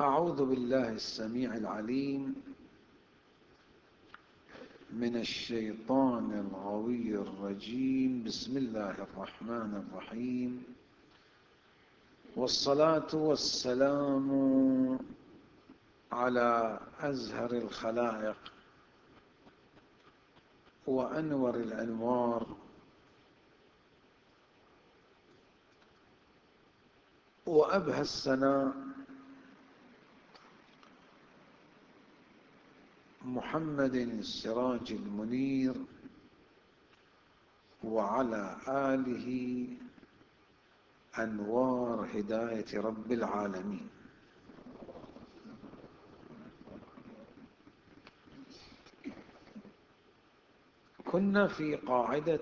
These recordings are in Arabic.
أعوذ بالله السميع العليم من الشيطان الغوي الرجيم. بسم الله الرحمن الرحيم، والصلاة والسلام على أزهر الخلائق وأنور الأنوار وأبهى السناء محمد السراج المنير، وعلى آله أنوار هداية رب العالمين. كنا في قاعدة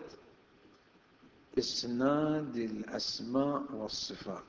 إسناد الأسماء والصفات.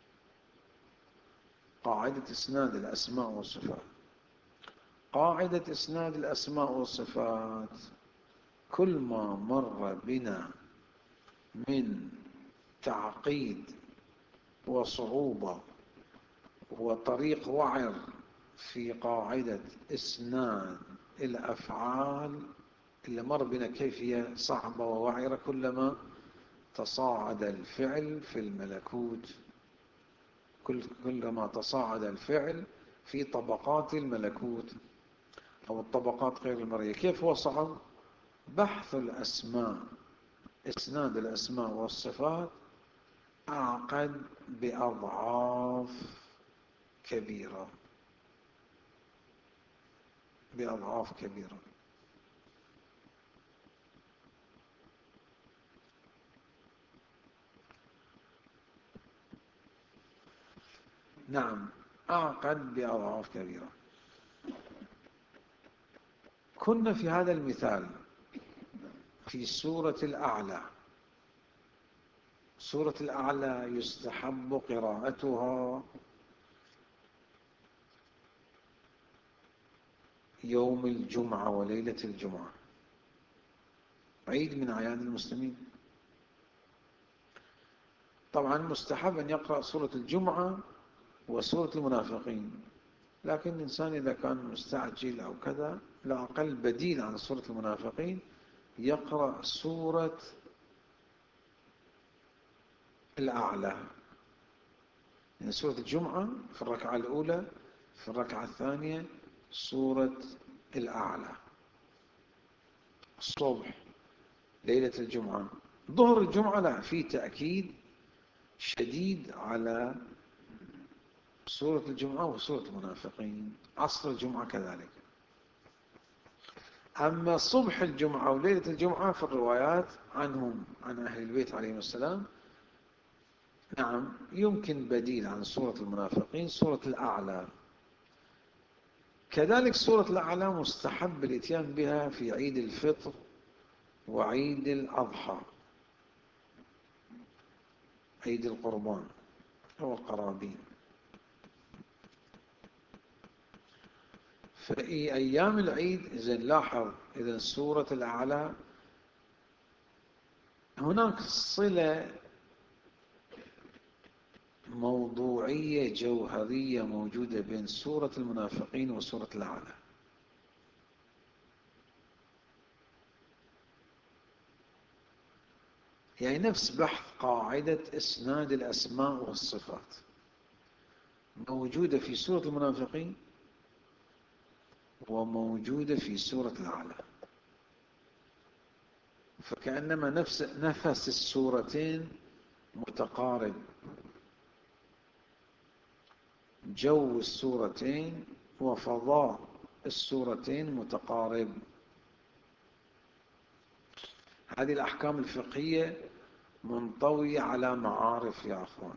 قاعدة إسناد الأسماء والصفات. قاعدة إسناد الأسماء والصفات كل ما مر بنا من تعقيد وصعوبة وطريق وعر في قاعدة إسناد الأفعال اللي مر بنا كيفية صعبة ووعرة، كلما تصاعد الفعل في الملكوت، كلما تصاعد الفعل في طبقات الملكوت أو الطبقات غير المرئية. كيف هو صعب؟ بحث الأسماء، إسناد الأسماء والصفات أعقد بأضعاف كبيرة، بأضعاف كبيرة. نعم، أعقد بأضعاف كبيرة. كنا في هذا المثال في سورة الأعلى. سورة الأعلى يستحب قراءتها يوم الجمعة وليلة الجمعة، عيد من أعياد المسلمين. طبعا مستحب أن يقرأ سورة الجمعة وسورة المنافقين، لكن الإنسان إذا كان مستعجل أو كذا، لا أقل بديل عن سورة المنافقين يقرأ سورة الأعلى. يعني سورة الجمعة في الركعة الأولى، في الركعة الثانية سورة الأعلى. الصبح ليلة الجمعة. ظهر الجمعة لا، في تأكيد شديد على سورة الجمعة وسورة المنافقين. عصر الجمعة كذلك. أما صبح الجمعة وليلة الجمعة في الروايات عنهم، عن أهل البيت عليهم السلام، نعم يمكن بديل عن سورة المنافقين سورة الأعلى. كذلك سورة الأعلى مستحب الاتيان بها في عيد الفطر وعيد الأضحى، عيد القربان أو القرابين. في أيام العيد إذا لاحظ، إذا سورة الأعلى هناك صلة موضوعية جوهرية موجودة بين سورة المنافقين وسورة الأعلى. يعني نفس بحث قاعدة إسناد الأسماء والصفات موجودة في سورة المنافقين وموجودة في سورة الأعلى، فكأنما نفس السورتين متقارب، جو السورتين وفضاء السورتين متقارب. هذه الأحكام الفقهية منطوية على معارف يا أخوان.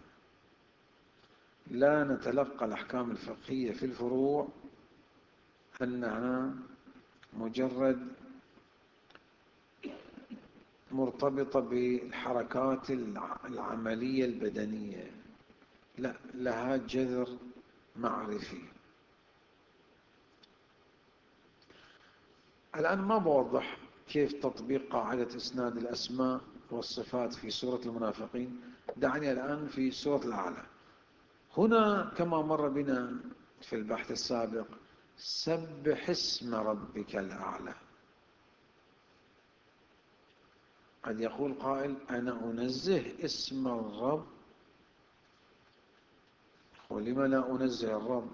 لا نتلقى الأحكام الفقهية في الفروع أنها مجرد مرتبطة بالحركات العملية البدنية، لا، لها جذر معرفي. الآن ما بوضح كيف تطبيق قاعدة إسناد الأسماء والصفات في سورة المنافقين. دعني الآن في سورة الأعلى. هنا كما مر بنا في البحث السابق: سبح اسم ربك الأعلى. قد يقول قائل: أنا أنزه اسم الرب، ولم لا أنزه الرب؟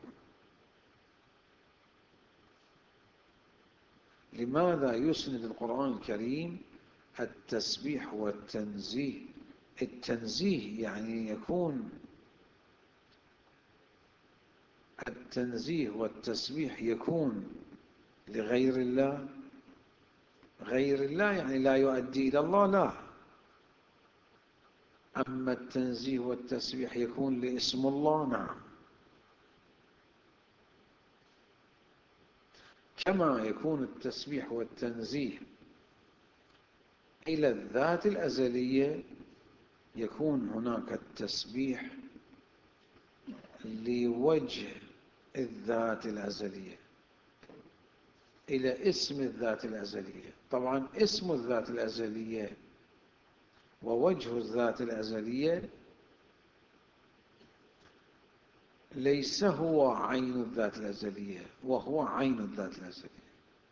لماذا يسند القرآن الكريم التسبيح والتنزيه؟ التنزيه يعني يكون التنزيه والتسبيح يكون لغير الله. غير الله يعني لا يؤدي إلى الله، لا. أما التنزيه والتسبيح يكون لاسم الله، نعم. كما يكون التسبيح والتنزيه إلى الذات الأزلية، يكون هناك التسبيح لوجه الذات الأزلية، إلى اسم الذات الأزلية. طبعا اسم الذات الأزلية ووجه الذات الأزلية ليس هو عين الذات الأزلية، وهو عين الذات الأزلية.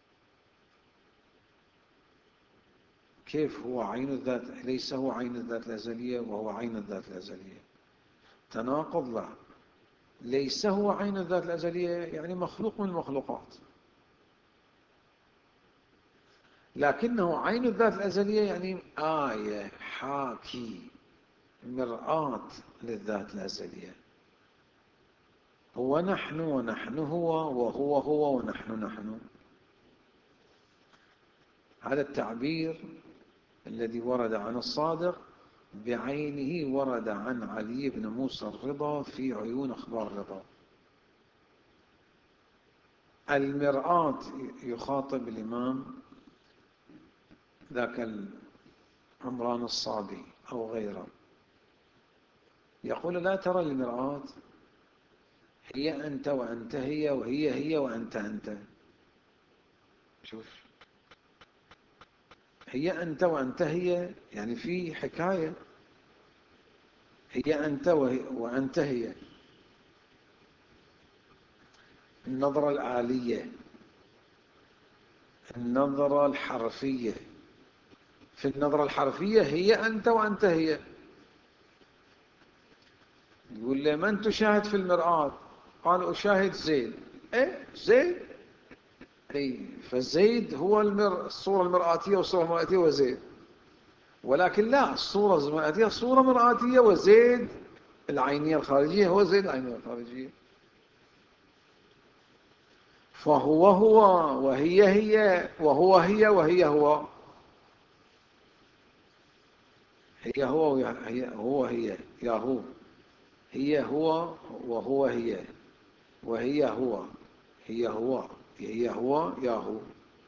كيف هو عين الذات؟ ليس هو عين الذات الأزلية وهو عين الذات الأزلية، تناقض. لا، ليس هو عين الذات الأزلية يعني مخلوق من المخلوقات، لكنه عين الذات الأزلية يعني آية، حاكي، مرآة للذات الأزلية. هو نحن ونحن هو، وهو هو ونحن نحن. هذا التعبير الذي ورد عن الصادق بعينه ورد عن علي بن موسى الرضا في عيون أخبار الرضا. المرآة يخاطب الإمام ذاك عمران الصابي أو غيره، يقول: لا ترى المرآة هي أنت وأنت هي، وهي هي وأنت أنت. شوف، هي أنت وأنت هي يعني في حكاية، هي أنت وأنت هي. النظرة الآلية، النظرة الحرفية. في النظرة الحرفية هي أنت وأنت هي. يقول لي: من تشاهد في المرآة؟ قال: أشاهد زيد. إيه زيد؟ أي، فزيد هو الصورة المرآتية، والصورة المرآتية وزيد. ولكن لا، الصورة المرآتية صورة مرآتية، وزيد العينية الخارجية هو زيد العينية الخارجية. فهو هو، وهي هي، وهو هي، وهي هو. هي هو، هي هو، هي يا هو، هي هو، وهو هي، وهي هو، هي هو، هي هو يا هو.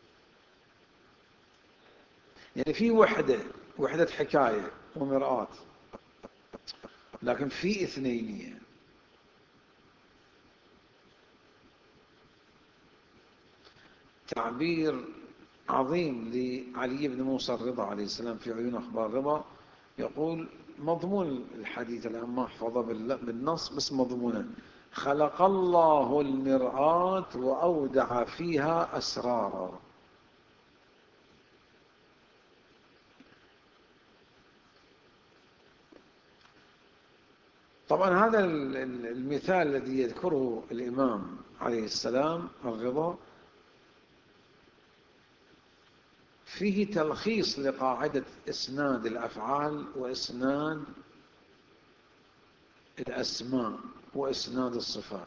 يعني في وحدة حكاية ومرآة، لكن في اثنينية. تعبير عظيم لعلي بن موسى الرضا عليه السلام في عيون أخبار الرضا. يقول مضمون الحديث الآن ما احفظه بالنص، بس مضمونه: خلق الله المرآة وأودع فيها أسرارا. طبعا هذا المثال الذي يذكره الإمام عليه السلام الرضا فيه تلخيص لقاعدة إسناد الأفعال وإسناد الأسماء وإسناد الصفات.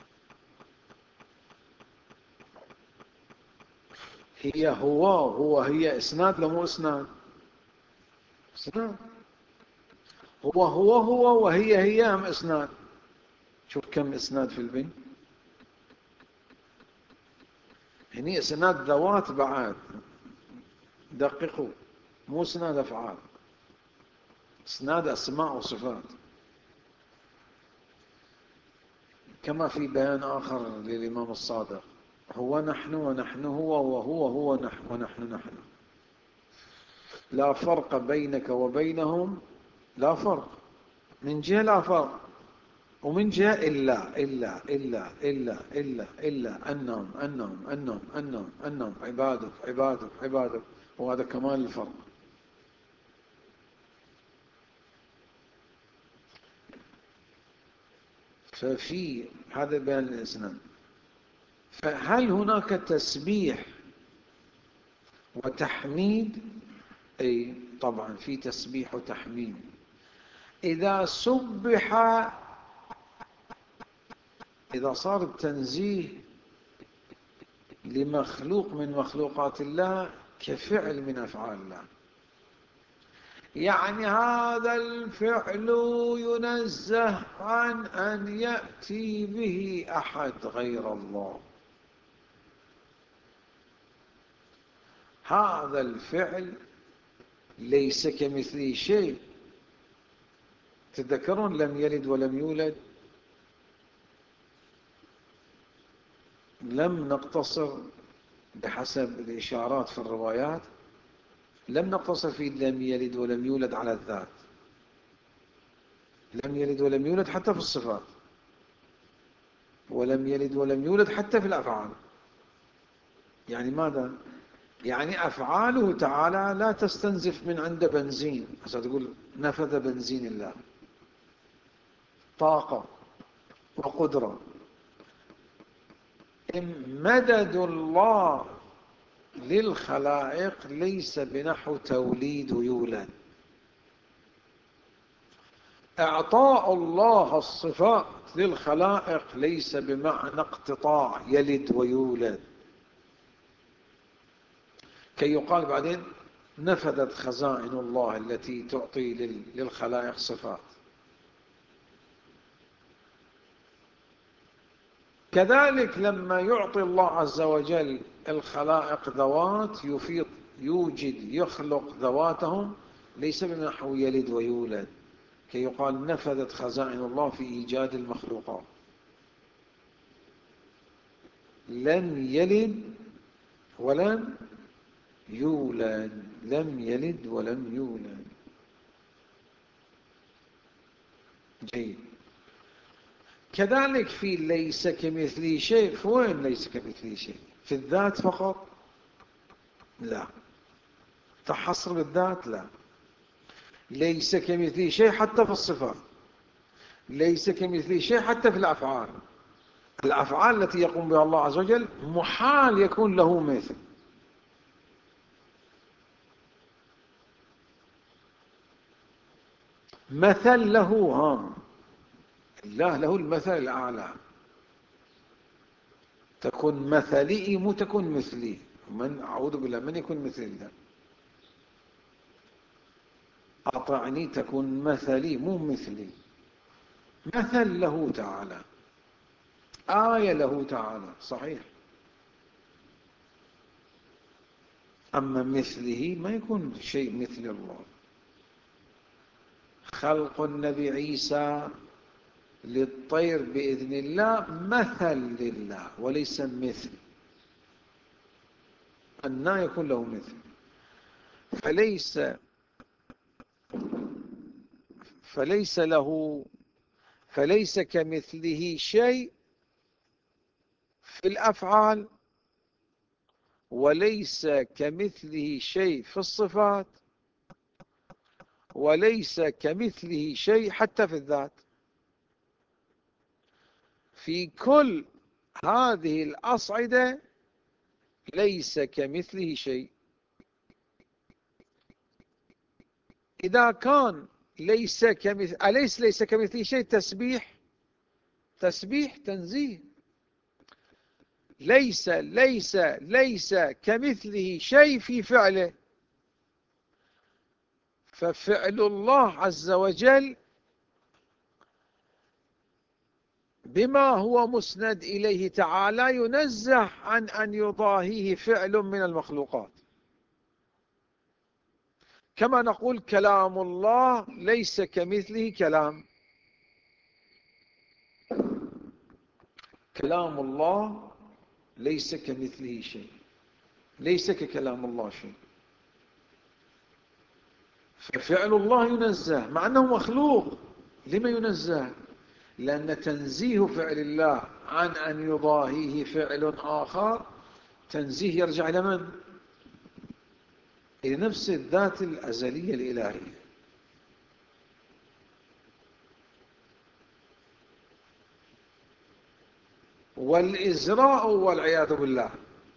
هي هو هي إسناد لمو إسناد؟ إسناد. هو وهي هي هم إسناد. شوف كم إسناد في البن. هني إسناد ذوات بعد، دققوا، مو إسناد أفعال، إسناد أسماء وصفات. كما في بيان آخر للإمام الصادق: هو نحن ونحن هو، وهو هو ونحن نحن. لا فرق بينك وبينهم، لا فرق من جهة، لا فرق. ومن جهة إلا أنهم عبادك. وهذا كمال الفرق. ففي هذا بين الإسنان. فهل هناك تسبيح وتحميد؟ أي طبعا في تسبيح وتحميد. إذا صار التنزيه لمخلوق من مخلوقات الله كفعل من أفعال الله، يعني هذا الفعل ينزه عن أن يأتي به أحد غير الله، هذا الفعل ليس كمثله شيء. تذكرون لم يلد ولم يولد؟ لم نقتصر بحسب الإشارات في الروايات، لم نقتصر في لم يلد ولم يولد على الذات، لم يلد ولم يولد حتى في الصفات، ولم يلد ولم يولد حتى في الأفعال. يعني ماذا؟ يعني أفعاله تعالى لا تستنزف من عند بنزين، هسه تقول نفذ بنزين الله، طاقة وقدرة. مدد الله للخلائق ليس بنحو توليد ويولد. إعطاء الله الصفات للخلائق ليس بمعنى اقتطاع يلد ويولد، كي يقال بعدين نفذت خزائن الله التي تعطي للخلائق صفات. كذلك لما يعطي الله عز وجل الخلائق ذوات يخلق ذواتهم ليس بنحو يلد ويولد، كي يقال نفذت خزائن الله في إيجاد المخلوقات. لم يلد ولم يولد، لم يلد ولم يولد. جيد. كذلك في ليس كمثله شيء. فوين ليس كمثله شيء؟ في الذات فقط؟ لا. تحصر بالذات؟ لا. ليس كمثله شيء حتى في الصفات، ليس كمثله شيء حتى في الأفعال. الأفعال التي يقوم بها الله عز وجل محال يكون له مثل. مثل له، الله له المثل الأعلى. تكون مثلي مو تكون مثلي. من أعوذ بالله من يكون مثل الله. أطعني تكون مثلي مو مثلي. مثل له تعالى، آية له تعالى، صحيح. أما مثله ما يكون شيء مثل الله. خلق النبي عيسى للطير بإذن الله مثل لله وليس مثل. أن يكون له مثل. فليس كمثله شيء في الأفعال، وليس كمثله شيء في الصفات، وليس كمثله شيء حتى في الذات. في كل هذه الأصعدة ليس كمثله شيء. إذا كان ليس كمثله شيء تسبيح تنزيه. ليس كمثله شيء في فعله. ففعل الله عز وجل بما هو مسند إليه تعالى ينزه عن أن يضاهيه فعل من المخلوقات. كما نقول كلام الله ليس كمثله كلام. كلام الله ليس كمثله شيء، ليس ككلام الله شيء. ففعل الله ينزه مع أنه مخلوق. لما ينزه؟ لأن تنزيه فعل الله عن أن يضاهيه فعل آخر تنزيه يرجع إلى من؟ إلى نفس الذات الأزلية الإلهية. والإزراء والعياذ بالله،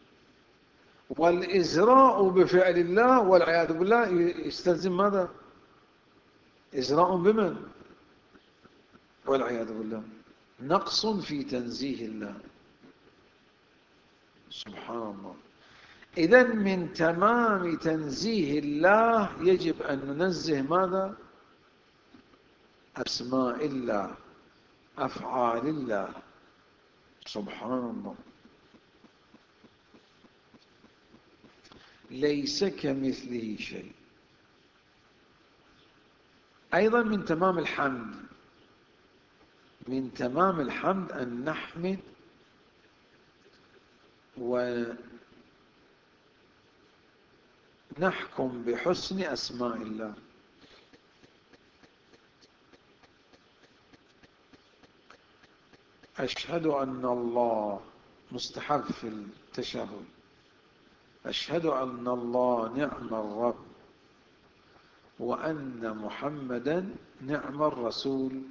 والإزراء بفعل الله والعياذ بالله يستلزم ماذا؟ إزراء بمن؟ والعياذ بالله، نقص في تنزيه الله سبحان الله. إذن من تمام تنزيه الله يجب أن ننزه ماذا؟ أسماء الله، أفعال الله سبحان الله. ليس كمثله شيء. أيضا من تمام الحمد، من تمام الحمد أن نحمد ونحكم بحسن أسماء الله. أشهد أن الله مستحب في التشهد، أشهد أن الله نعم الرب وأن محمدا نعم الرسول.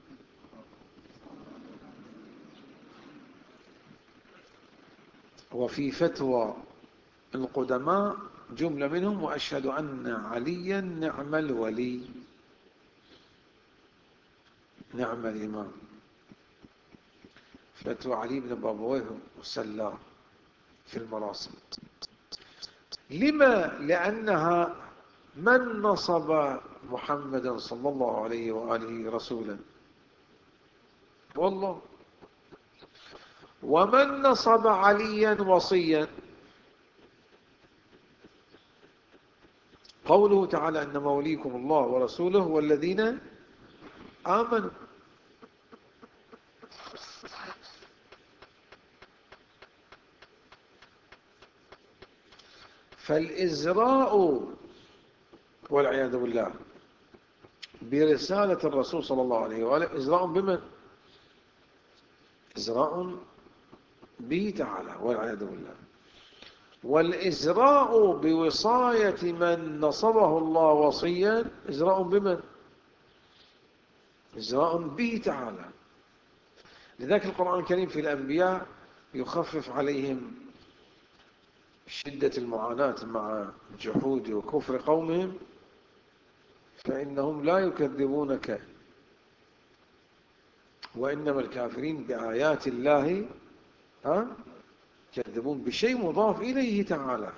وفي فتوى القدماء جملة منهم وأشهد أن عليا نعم الولي نعم الإمام. فتوى علي بن بابويه وسلام في المراسم. لما؟ لأنها من نصب محمدا صلى الله عليه وآله رسولا؟ والله. ومن نصب عليا وصيا؟ قوله تعالى إنما وليكم الله ورسوله والذين آمنوا. فالإزراء والعياذ بالله برسالة الرسول صلى الله عليه وآله إزراء بمن؟ إزراء به تعالى والعياذ بالله. والإزراء بوصاية من نصبه الله وصيا إزراء بمن؟ إزراء به تعالى. لذلك القرآن الكريم في الأنبياء يخفف عليهم شدة المعاناة مع جحود وكفر قومهم، فإنهم لا يكذبونك وإنما الكافرين بآيات الله يكذبون، بشيء مضاف إليه تعالى.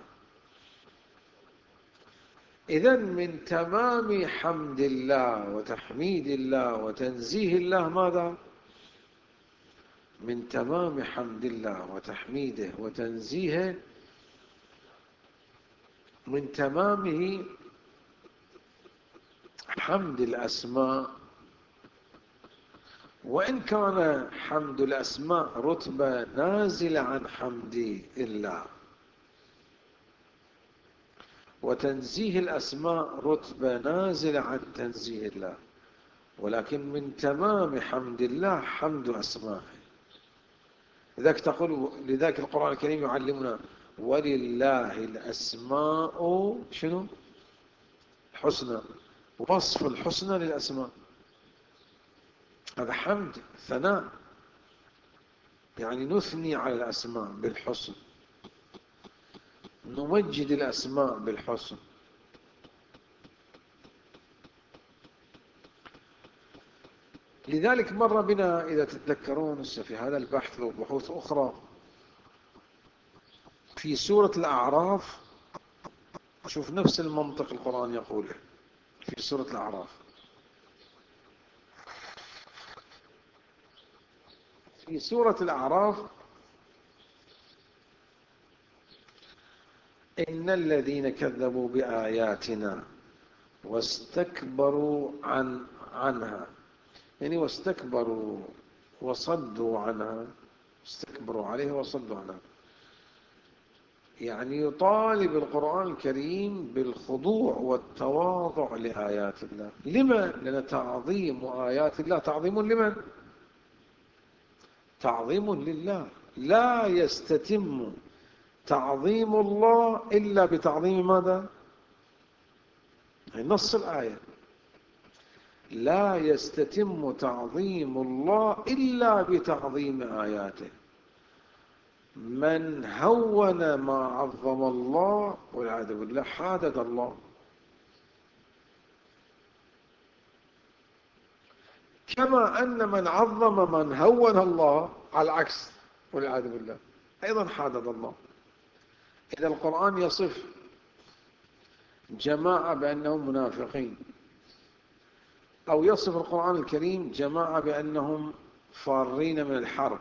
إذن من تمام حمد الله وتحميد الله وتنزيه الله ماذا؟ من تمام حمد الله وتحميده وتنزيهه، من تمامه حمد الأسماء. وإن كان حمد الأسماء رتبة نازلة عن حمد الله، وتنزيه الأسماء رتبة نازلة عن تنزيه الله، ولكن من تمام حمد الله حمد أسمائه. لذلك القرآن الكريم يعلمنا ولله الأسماء شنو؟ الحسنى، وصف الحسنى للأسماء. هذا حمد ثناء، يعني نثني على الأسماء بالحسن، نمجد الأسماء بالحسن. لذلك مر بنا إذا تتذكرون في هذا البحث وبحوث أخرى في سورة الأعراف، شوف نفس المنطق القرآن يقوله في سورة الأعراف. في سورة الأعراف إن الذين كذبوا بآياتنا واستكبروا عنها، يعني واستكبروا وصدوا عنها، استكبروا عليها وصدوا عنها، يعني يطالب القرآن الكريم بالخضوع والتواضع لآيات الله. لما؟ لأن تعظيم آيات الله تعظيم لمن؟ تعظيم لله. لا يستتم تعظيم الله إلا بتعظيم ماذا؟ نص الآية: لا يستتم تعظيم الله إلا بتعظيم آياته. من هون ما عظم الله والعياذ بالله حادد الله. كما أن من عظم من هون الله على العكس والعياذ بالله أيضا حادد الله. إذا القرآن يصف جماعة بأنهم منافقين، أو يصف القرآن الكريم جماعة بأنهم فارين من الحرب،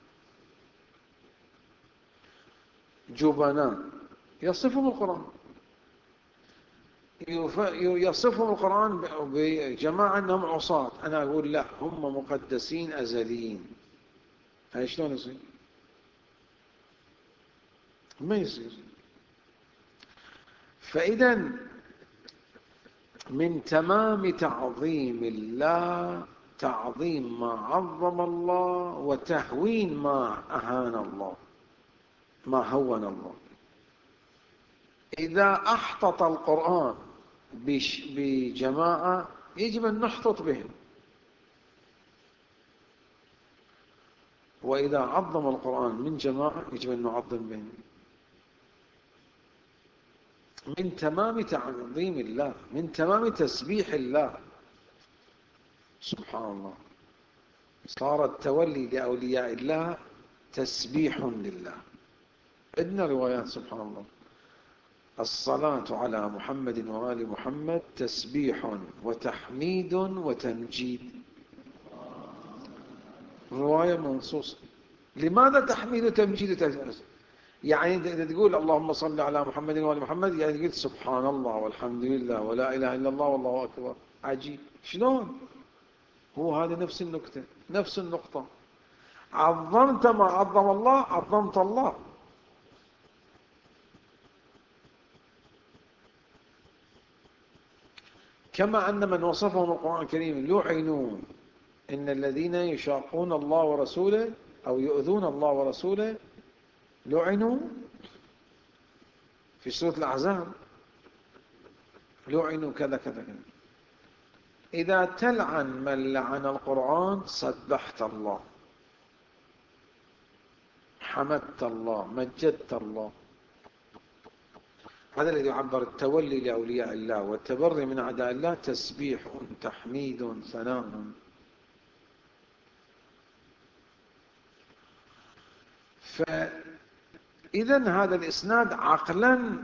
جبناء، يصفهم القرآن. يصفهم القرآن بجماعة أنهم عصاة، أنا أقول لا، هم مقدسين أزليين. هاي شلون يصير؟ ما يصير. فإذا من تمام تعظيم الله تعظيم ما عظم الله، وتهوين ما أهان الله، ما هون الله. إذا أحطط القرآن بجماعة يجب أن نحطط بهم، وإذا عظم القرآن من جماعة يجب أن نعظم بهم. من تمام تعظيم الله، من تمام تسبيح الله. سبحان الله، صار التولي لأولياء الله تسبيح لله. عندنا روايات سبحان الله: الصلاة على محمد وآل محمد تسبيح وتحميد وتمجيد. رواية منصوصة. لماذا تحميد وتمجيد وتمجيد؟ يعني إذا تقول اللهم صل على محمد وآل محمد، يعني تقول سبحان الله والحمد لله ولا إله إلا الله والله أكبر. عجيب، شلون؟ هو هذا نفس النكتة، نفس النقطة. عظمت ما عظم الله عظمت الله. كما أن من وصفهم القرآن الكريم لعنوا، إن الذين يشاقون الله ورسوله أو يؤذون الله ورسوله لعنوا في سورة الأحزاب، لعنوا كذا كذا كذا. إذا تلعن من لعن القرآن سبحت الله، حمدت الله، مجدت الله. هذا الذي يعبر التولي لأولياء الله والتبري من أعداء الله تسبيح، تحميد، ثناء. فإذا هذا الإسناد عقلا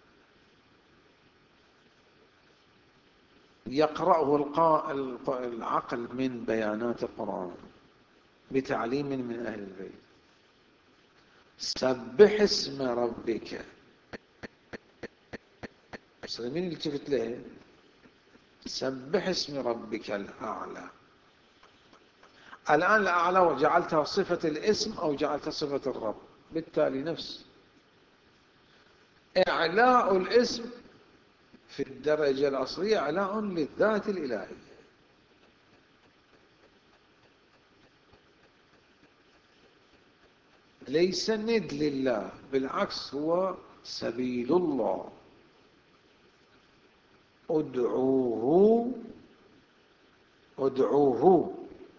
يقرأه العقل من بيانات القرآن بتعليم من أهل البيت. سبح اسم ربك. مين اللي التفت له؟ سبح اسم ربك الأعلى. الآن الأعلى وجعلتها صفة الاسم أو جعلتها صفة الرب، بالتالي نفس إعلاء الاسم في الدرجة الأصلية إعلاء للذات الإلهية. ليس ند لله، بالعكس هو سبيل الله. ادعوه، ادعوه،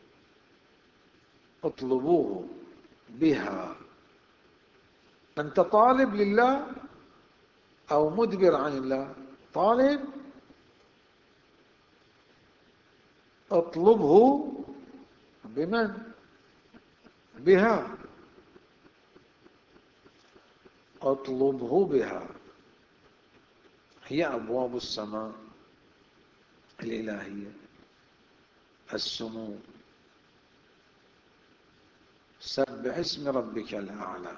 اطلبوه بها. أنت طالب لله أو مدبر عن الله؟ طالب، اطلبه بمن؟ بها. اطلبه بها، هي أبواب السماء الإلهية، السمو. سبح اسم ربك الأعلى.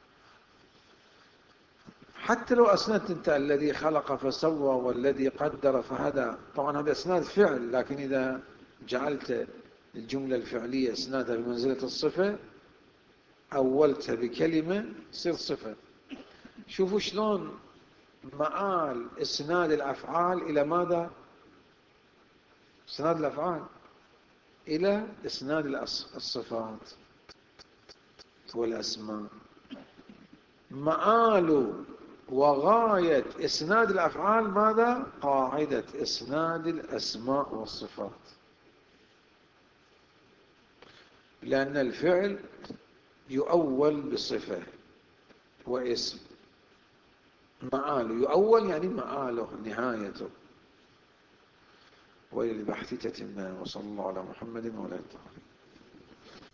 حتى لو أسندت أنت الذي خلق فسوى والذي قدر فهدى، طبعا هذا إسناد فعل، لكن إذا جعلت الجملة الفعلية إسنادها بمنزلة الصفة أولتها بكلمة تصير صفة. شوفوا شلون مآل إسناد الأفعال إلى ماذا؟ إسناد الأفعال إلى إسناد الصفات. والأسماء. مآل وغاية إسناد الأفعال ماذا؟ قاعدة إسناد الأسماء والصفات، لأن الفعل يؤول بصفة واسم. مآل يؤول يعني مآله نهايته. وللبحث تتمة. وصلى الله على محمد وعلى آله.